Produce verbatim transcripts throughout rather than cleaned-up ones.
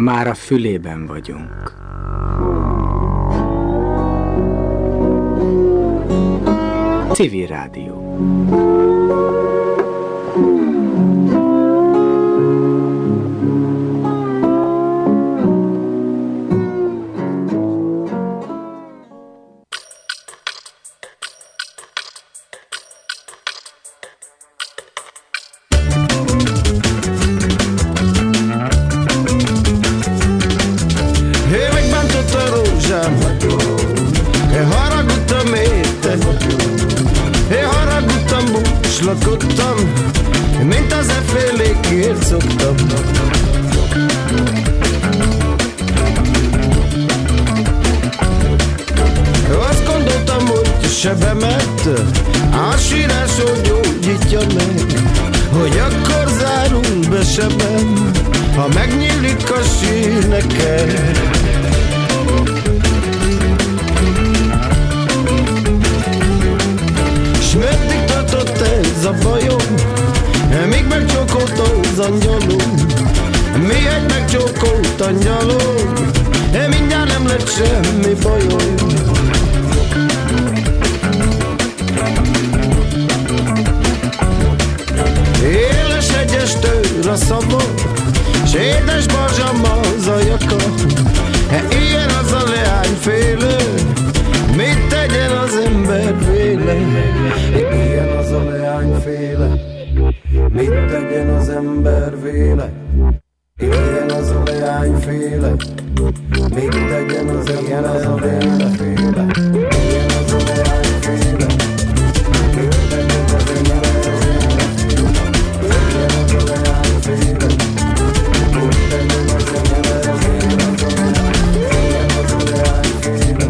már a fülében vagyunk. Civil Rádió. Lakodtam, mint az effélékért szoktam. Azt gondoltam, hogy sebemet a sírásod gyógyítja meg, hogy akkor zárul be sebem, ha megnyílik a sír neked. S meddig tartott ez a bajom, míg megcsókolt az angyalom, mi egy megcsókolt angyalom, mindjárt nem lett semmi bajom. Éles egyes tőr a szavam, s édes barzsam az a jaka, ilyen az a leányféle, mit tegyen az ember véle? Ilyen az a leányféle, mit tegyen az ember véle? Ilyen az a leányféle, mit tegyen az ember véle? Ilyen az a leányféle, mit tegyen az ember véle? Ilyen az a leányféle, mit tegyen az ember véle? Ilyen az a leányféle.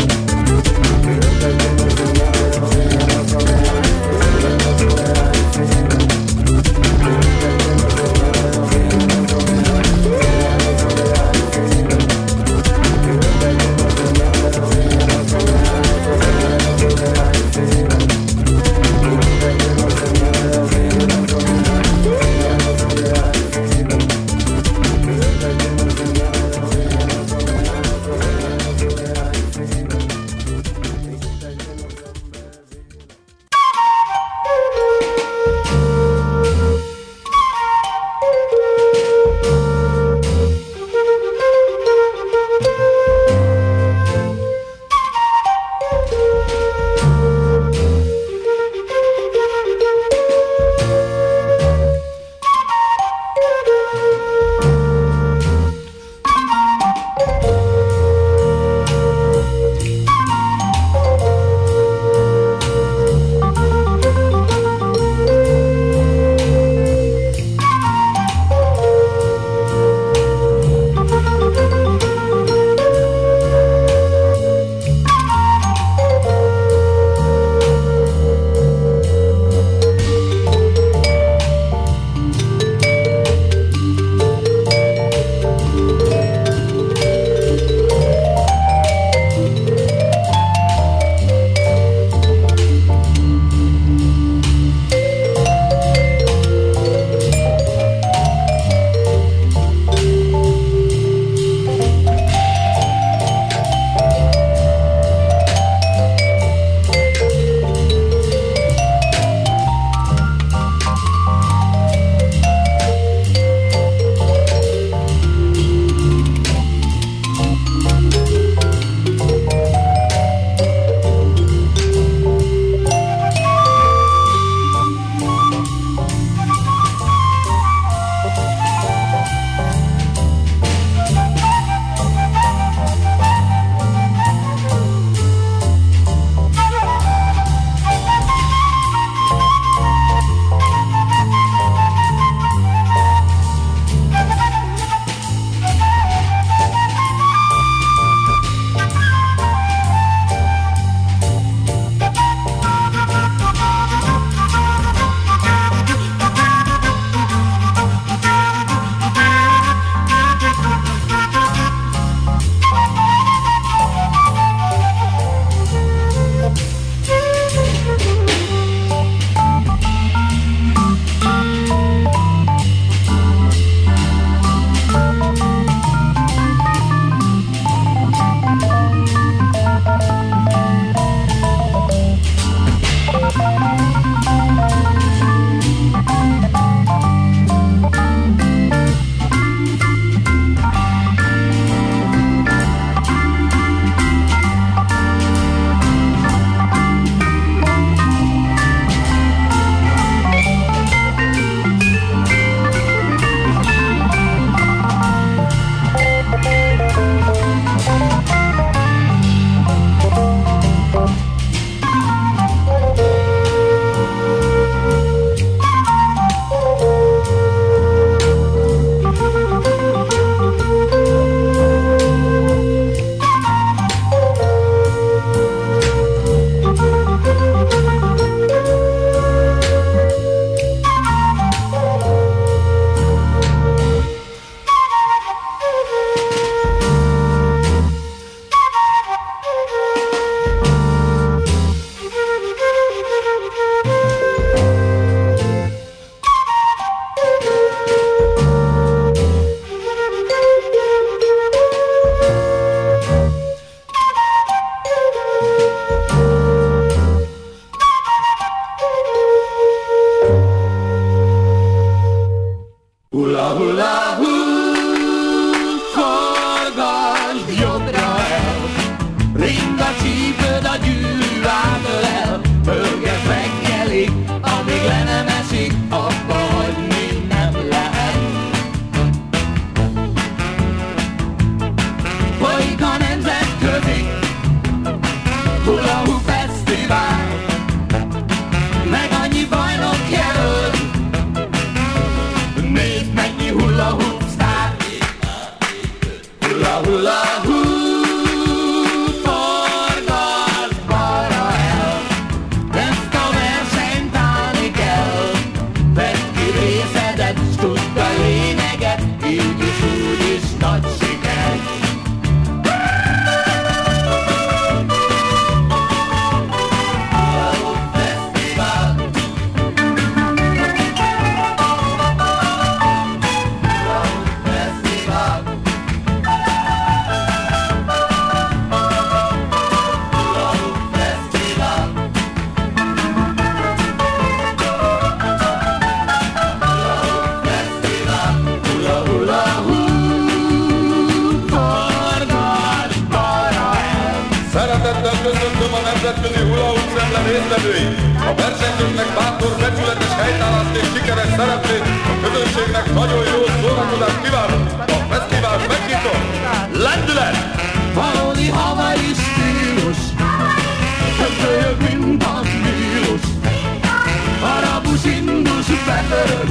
versenyzői, a versenyzőknek bátor, becsületes helytállást és sikeres szereplét, a közönségnek nagyon jó szórakozást kívánok. A fesztivál megnyitott. Lendület! Valódi havai stílus, köszönjük, mint a vírus. Arabus, indus, betörök,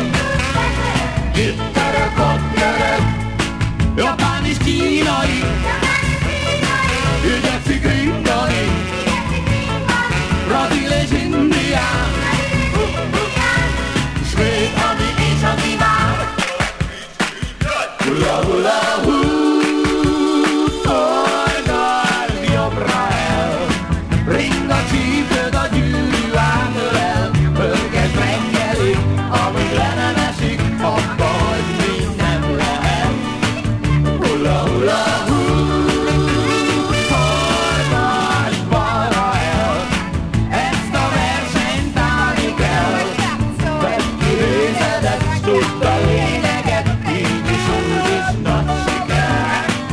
itt török, ott török, japán és kínai, igyekszik indani, brazil és indián, s még ami is a kíván. Hula hula hú, fordulj jobbra el, ring a csípőd a gyűrű átölel, pörgesd reggelig, amíg le nem esik, abba hagy minden lehet. Hula hula hú, fordulj balra el, ezt a versenyt állni kell, vedd ki részedet, s tudd a lényeget, így is úgy is nagy siker.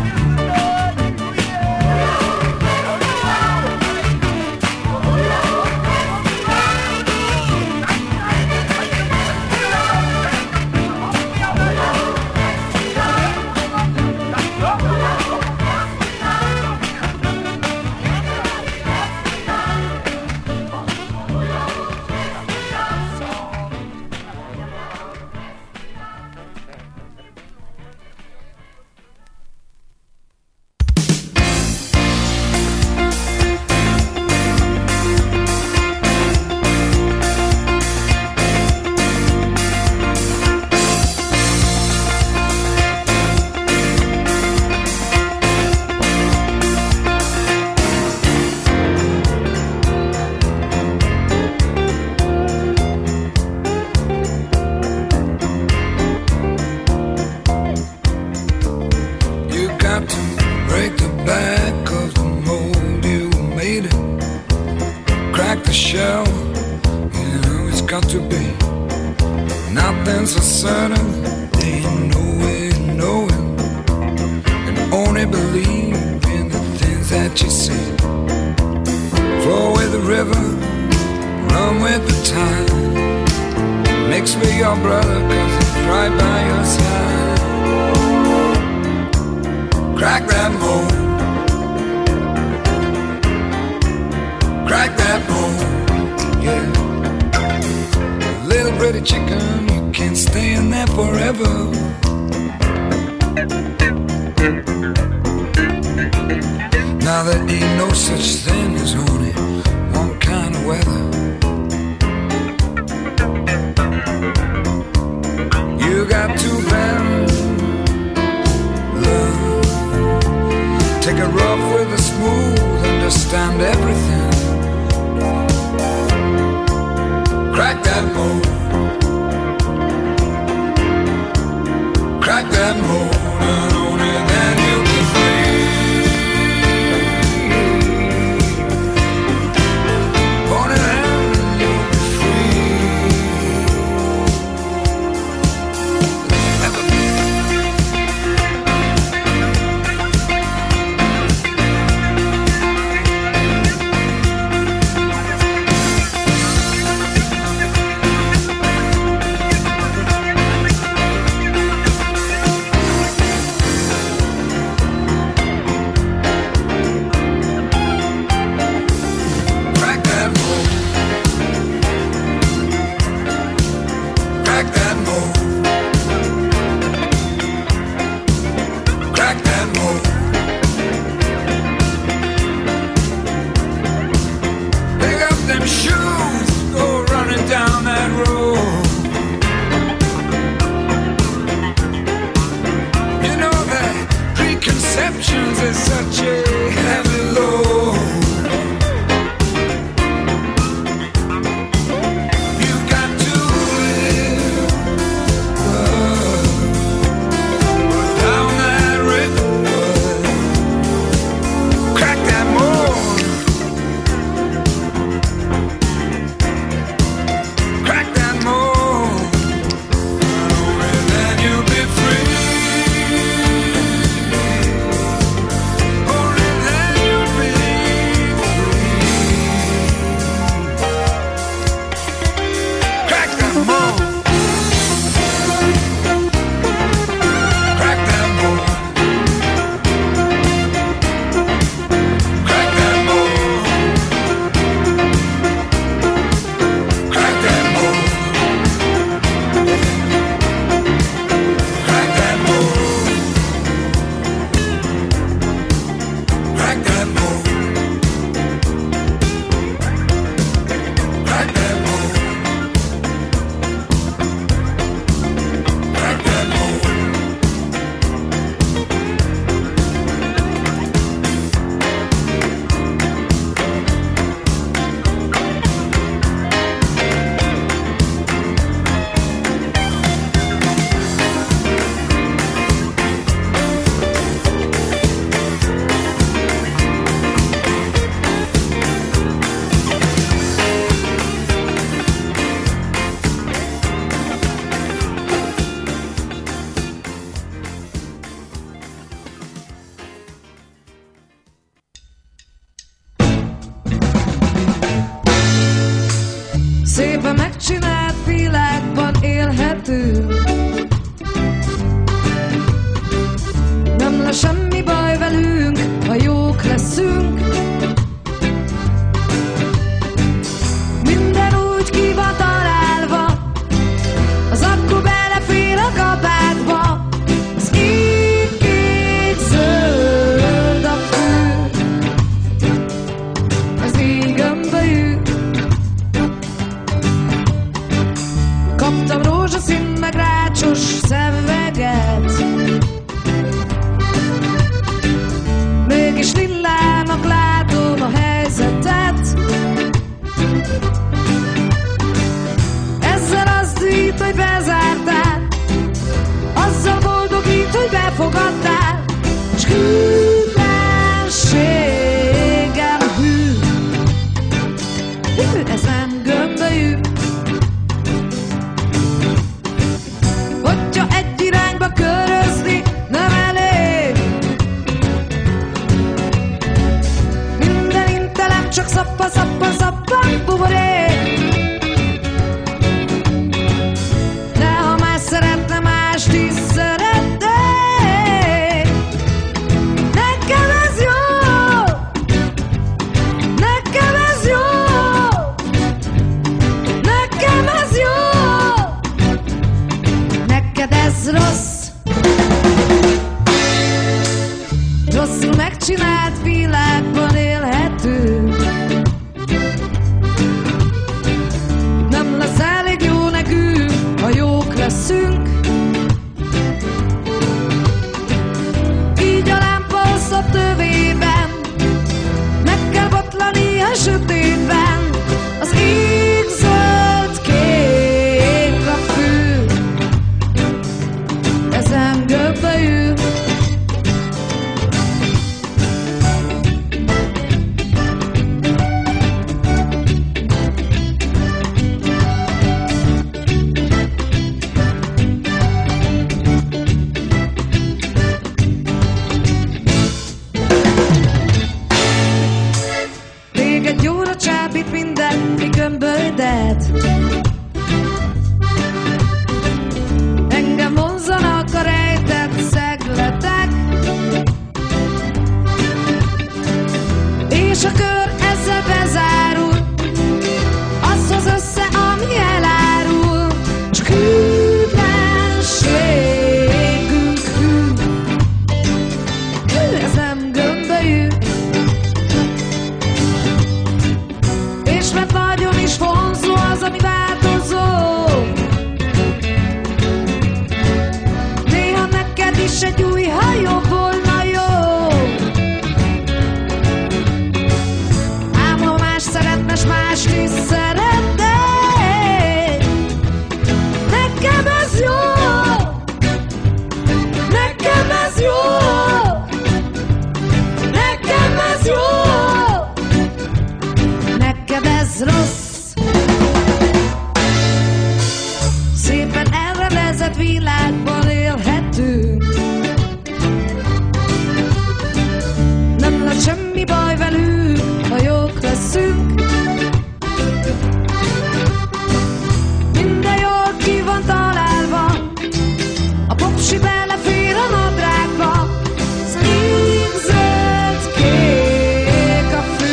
You got to break the back of the mold you made it. Crack the shell, you know it's got to be. Nothing's so certain, they know it, know it. And only believe in the things that you see. Flow with the river, run with the tide. Mix with your brother, cause he's right by your side. Crack that mold, crack that mold, yeah. Little pretty chicken, you can't stay in there forever. Now there ain't no such thing as only one kind of weather. You got to bend, love. Take it rough with a smooth, understand everything. Crack that mold, crack that mold, and only then you'll be free. Only then you'll be free. Ever be. Szépen megcsinált világban élhetünk. Nem lesz semmi baj velünk, ha jók leszünk. Minden úgy ki van találva, az akkor belefér a kabátba. Az ég kék zöld a fű, az így gömbölyű. Kaptam rózsaszín meg rácsos szemüveget, mégis lillának látom a helyzetet. Ezzel azt dít, hogy bezártál, azzal boldogít, hogy befogadtál, s hűtlenségem hű. Hű, ez nem gömbölyű. Hogyha egy irányba körözni nem elég, minden intelem csak szappa, szappa, szappa, buborék. De ha más szeretne, mást is szeretnék. Nekem ez jó, nekem ez jó, nekem ez jó, neked ez rossz. Rosszul megcsinált világban élhetünk. Nem lesz elég jó nekünk, ha jók leszünk. Így a lámpa hosszabb tövében meg kell botlani a sötétben. Az ég zöld kék a fű, ezen gömbölyű. Téged jóra csábít minden, mi gömbölydet. Engem vonzanak a rejtett szegletek, és a kör ezzel bezárul, az hoz össze, ami elárul. Csak hűtlenségünk hű, hű, ez nem gömbölyű. És mert nagyon is vonzó az, ami változó, néha neked is egy új hajó volna jó. Ám ha más szeretne, s mást is szeretnék, nekem ez jó, nekem ez jó, nekem ez jó, neked ez rossz. Szépen elrendezett világban élhetünk. Nem lesz semmi baj velünk, ha jók leszünk. Minden jól ki van találva, a popsi belefér a nadrágba. Az ég zöld kék a fű,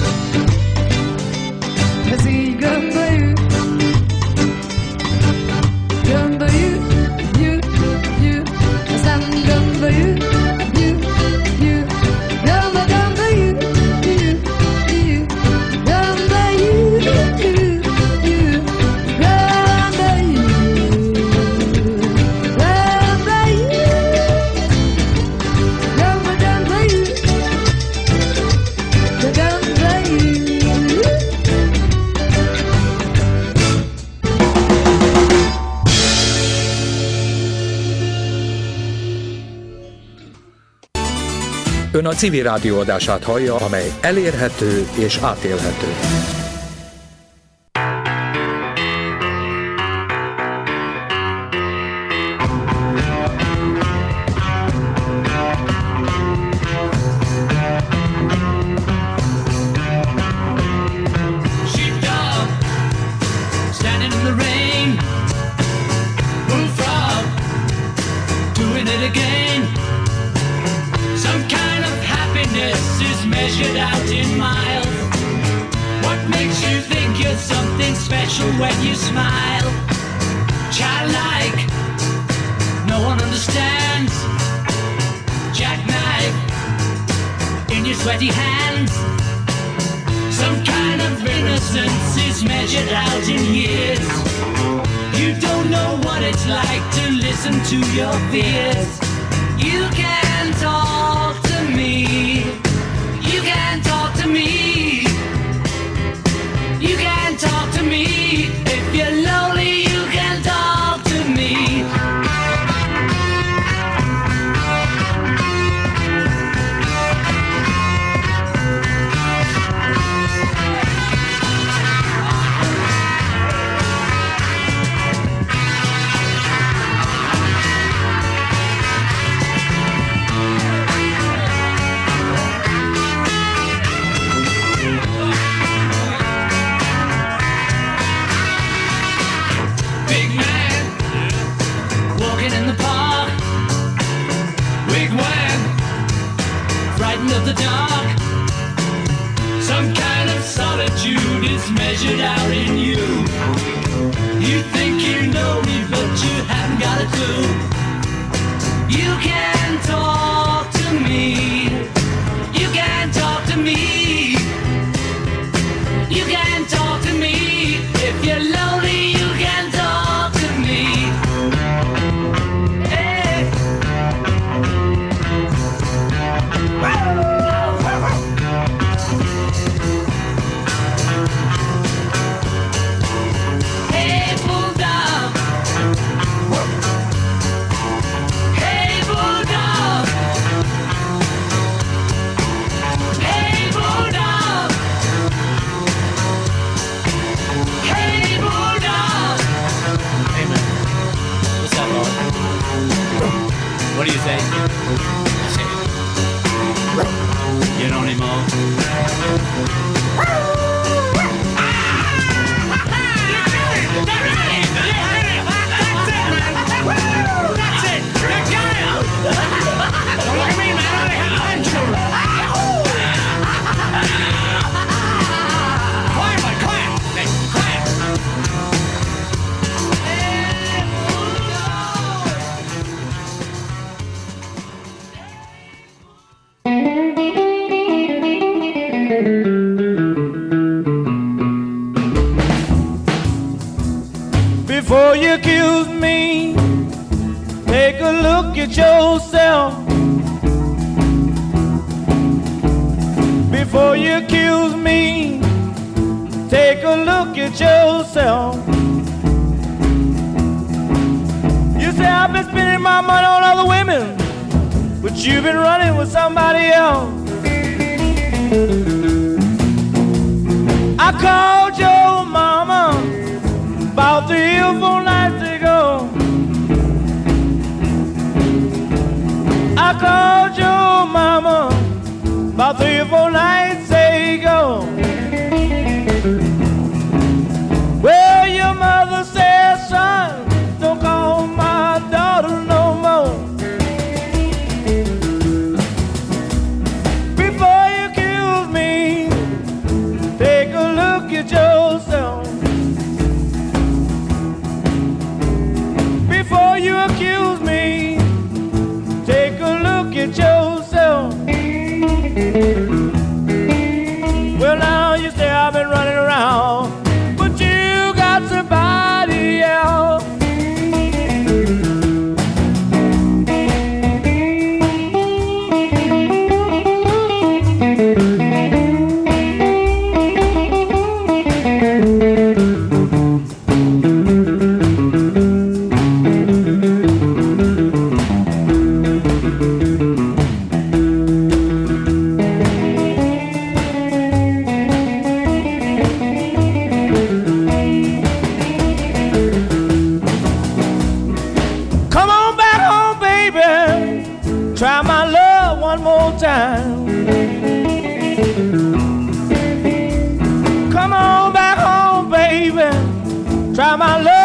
ez így gömbölyű. Gömbölyű, jű, jű, ez nem gömbölyű. Jű, jű, gömbö, gömbölyű, jű, jű, gömbölyű, jű, jű, gömbölyű, gömbölyű, gömbö, gömbölyű, de gömbölyű. Ön a Civil Rádió adását hallja, amely elérhető és átélhető. special when you smile. Childlike, no one understands. Jackknife in your sweaty hands. Some kind of innocence is measured out in years. You don't know what it's like to listen to your fears. You can talk to me. You can talk to me. You can talk to me. If you're lonely, you can talk to me. Of the dark, some kind of solitude is measured out in you. You think you know me, but you haven't got a clue. You can talk to me. You can talk to me. You can talk to me. If you're lonely, you can talk to me. Hey. What do you say? I say it. You don't anymore. That's it! You got it! Don't look at me, man. I have control. Quiet, man. Quiet. Hey, quiet. Before you accuse me, take a look at yourself. Before you accuse me, take a look at yourself. You say I've been spending my money on other women, but you've been running with somebody else. I called your mama about three or four nights ago. I called your mama about three or four nights ago. Well, your mother said, son, don't call my daughter no more. Before you accuse me, take a look at yourself. Before you accuse me, take a look at yourself. Well, now you say I've been running around, but you got somebody else. Try my love one more time. Come on back home, baby. Try my love.